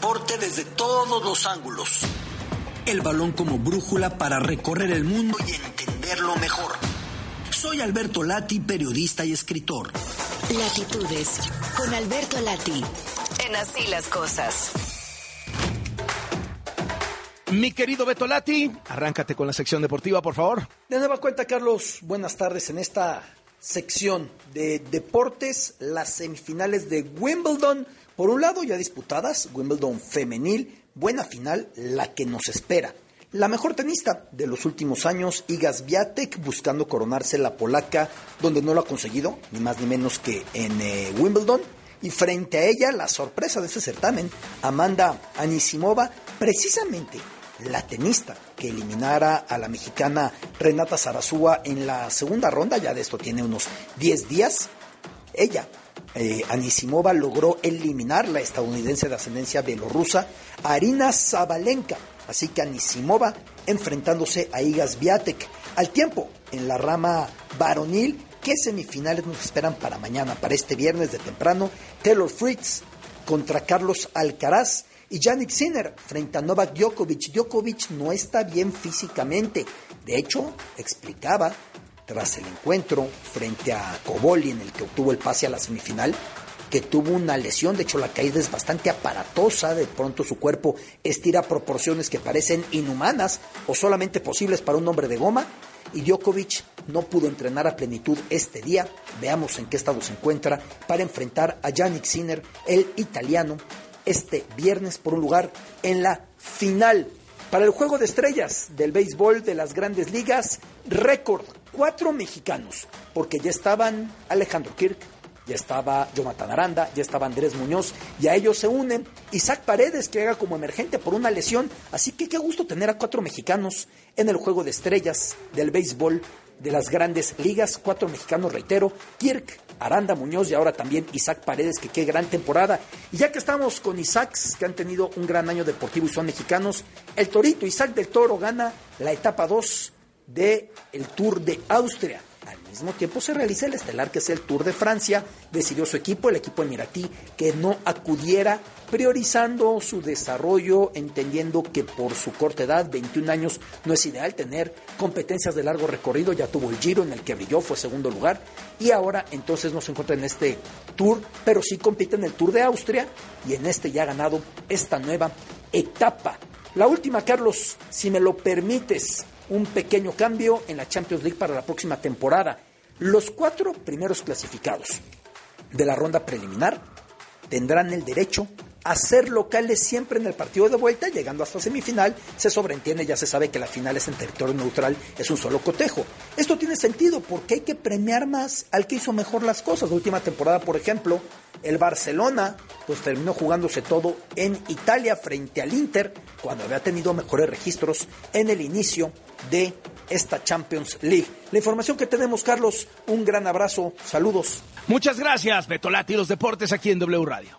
deporte desde todos los ángulos. El balón como brújula para recorrer el mundo y entenderlo mejor. Soy Alberto Lati, periodista y escritor. Latitudes, con Alberto Lati, en Así las Cosas. Mi querido Beto Lati, arráncate con la sección deportiva, por favor. De nueva cuenta, Carlos, buenas tardes. En esta sección de deportes, las semifinales de Wimbledon, por un lado ya disputadas, Wimbledon femenil, buena final, la que nos espera. La mejor tenista de los últimos años, Iga Świątek, buscando coronarse la polaca, donde no lo ha conseguido, ni más ni menos que en Wimbledon. Y frente a ella, la sorpresa de este certamen, Amanda Anisimova, precisamente la tenista que eliminara a la mexicana Renata Zarazúa en la segunda ronda, ya de esto tiene unos 10 días. Ella, Anisimova, logró eliminar la estadounidense de ascendencia bielorrusa, Aryna Sabalenka. Así que Anisimova enfrentándose a Iga Świątek. Al tiempo, en la rama varonil, ¿qué semifinales nos esperan para mañana? Para este viernes de temprano, Taylor Fritz contra Carlos Alcaraz y Jannik Sinner frente a Novak Djokovic. Djokovic no está bien físicamente. De hecho, explicaba tras el encuentro frente a Cobolli, en el que obtuvo el pase a la semifinal, que tuvo una lesión. De hecho, la caída es bastante aparatosa. De pronto su cuerpo estira proporciones que parecen inhumanas o solamente posibles para un hombre de goma. Y Djokovic no pudo entrenar a plenitud este día. Veamos en qué estado se encuentra para enfrentar a Jannik Sinner, el italiano, este viernes por un lugar en la final. Para el juego de estrellas del béisbol de las grandes ligas, récord, 4 mexicanos, porque ya estaban Alejandro Kirk, ya estaba Jonathan Aranda, ya estaba Andrés Muñoz, y a ellos se unen Isaac Paredes, que llega como emergente por una lesión. Así que qué gusto tener a 4 mexicanos en el juego de estrellas del béisbol de las grandes ligas. 4 mexicanos, reitero, Kirk, Aranda, Muñoz y ahora también Isaac Paredes, que qué gran temporada. Y ya que estamos con Isaacs, que han tenido un gran año deportivo y son mexicanos, el Torito, Isaac del Toro, gana la etapa 2 del Tour de Austria. Al mismo tiempo se realiza el estelar, que es el Tour de Francia. Decidió su equipo, el equipo emiratí, que no acudiera, priorizando su desarrollo, entendiendo que por su corta edad, 21 años, no es ideal tener competencias de largo recorrido. Ya tuvo el Giro, en el que brilló, fue segundo lugar, y ahora entonces no se encuentra en este Tour, pero sí compite en el Tour de Austria, y en este ya ha ganado esta nueva etapa. La última, Carlos, si me lo permites, un pequeño cambio en la Champions League para la próxima temporada. Los 4 primeros clasificados de la ronda preliminar tendrán el derecho a ser locales siempre en el partido de vuelta. Llegando hasta semifinal, se sobreentiende, ya se sabe que la final es en territorio neutral, es un solo cotejo. Esto tiene sentido porque hay que premiar más al que hizo mejor las cosas. La última temporada, por ejemplo, el Barcelona pues terminó jugándose todo en Italia frente al Inter, cuando había tenido mejores registros en el inicio de esta Champions League. La información que tenemos, Carlos, un gran abrazo, saludos. Muchas gracias, Beto Lati, los deportes aquí en W Radio.